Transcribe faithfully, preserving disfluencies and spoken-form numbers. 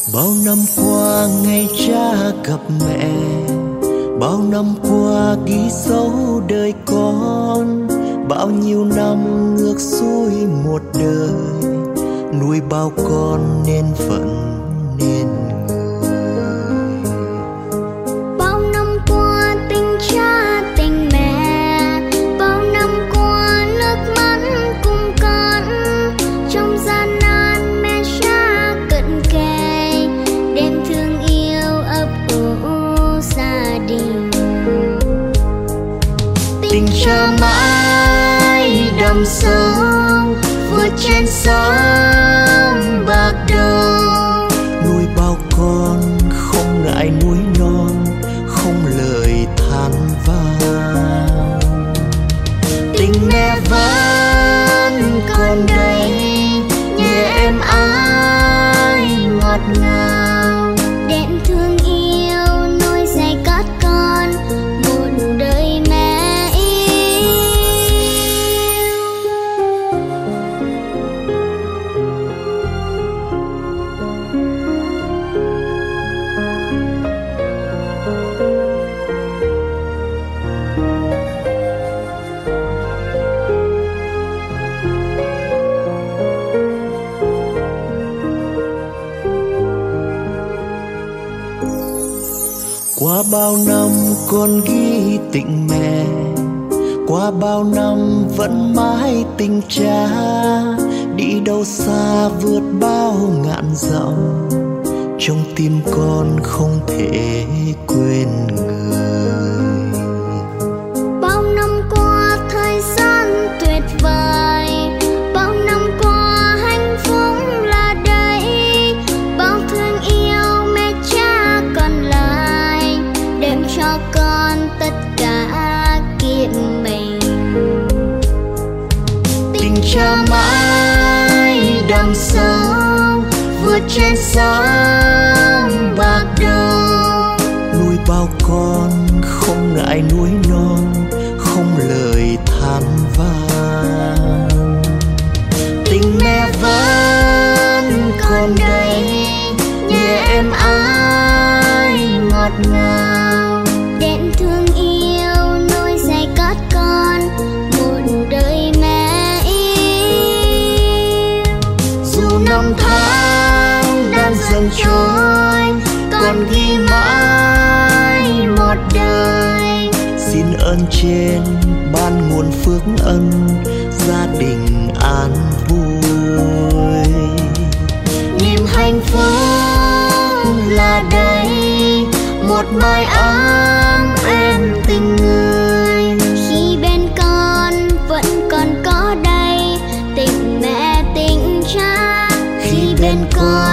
Bao năm qua ngày cha gặp mẹ, bao năm qua ghi dấu đời con, bao nhiêu năm ngược xuôi một đời, nuôi bao con nên phận nên người. Bao năm qua tình cha tình mẹ, bao năm qua nước mắt cùng con, trong gian nan mẹ cha cận kề, đêm thương yêu ấp ủ gia đình. Tình cha mãi đậm sâu vượt trên sóng bạc đầu, nuôi bao con không ngại núi non, không lời than vang. Tình mẹ vẫn còn đây, nhẹ êm ái ngọt ngào, Đệm thương yêu nuôi dạy các con một đời mẹ yêu. Qua bao năm con ghi tình mẹ, qua bao năm vẫn mãi tình cha, đi đâu xa vượt bao ngàn dặm, trong tim con không thể quên người. Bao năm qua thời gian tuyệt vời, bao năm qua hạnh phúc là đây, bao thương yêu mẹ cha còn lại, đem cho con tất cả kiệt mình. Tình cha mãi đậm sâu vượt trên sóng bạc đầu, nuôi bao con không ngại núi non, không lời than vang. Tình mẹ vẫn còn đây, nhẹ êm ái ngọt ngào, Đệm thương yêu nuôi dạy các con một đời mẹ yêu. dù năm tháng đang dần trôi, con ghi mãi một đời. Xin ơn trên ban nguồn phước ân, gia đình an vui. Niềm hạnh phúc là đây, một mái ấm em tình người. Khi bên con vẫn còn có đây, tình mẹ tình cha. Khi bên con